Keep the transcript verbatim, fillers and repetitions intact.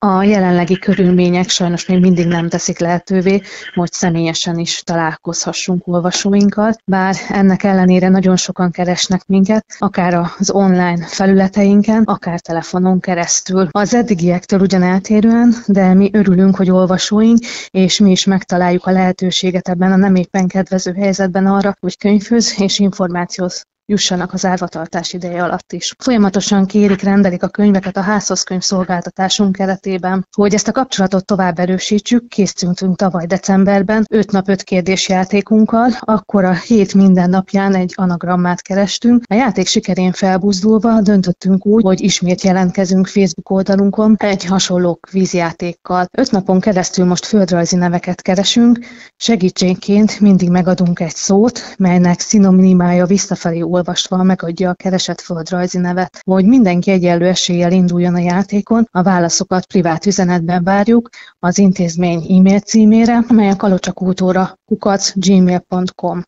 A jelenlegi körülmények sajnos még mindig nem teszik lehetővé, hogy személyesen is találkozhassunk olvasóinkkal, bár ennek ellenére nagyon sokan keresnek minket, akár az online felületeinken, akár telefonon keresztül. Az eddigiektől ugyan eltérően, de mi örülünk, hogy olvasóink, és mi is megtaláljuk a lehetőséget ebben a nem éppen kedvező helyzetben arra, hogy könyvhöz és információhoz jussanak az árvatartás ideje alatt is. Folyamatosan kérik, rendelik a könyveket a házhoz könyv szolgáltatásunk keretében. Hogy ezt a kapcsolatot tovább erősítsük, készültünk tavaly decemberben öt nap öt kérdés játékunkkal, akkor a hét minden napján egy anagrammát kerestünk. A játék sikerén felbuzdulva döntöttünk úgy, hogy ismét jelentkezünk Facebook oldalunkon egy hasonló kvízjátékkal. Öt napon keresztül most földrajzi neveket keresünk, segítségként mindig megadunk egy szót, melynek szinonimája visszafelé olvasva megadja a keresett földrajzi nevet. Hogy mindenki egyenlő eséllyel induljon a játékon, a válaszokat privát üzenetben várjuk az intézmény e-mail címére, mely a kalocsakultúra kukac gmail pont com.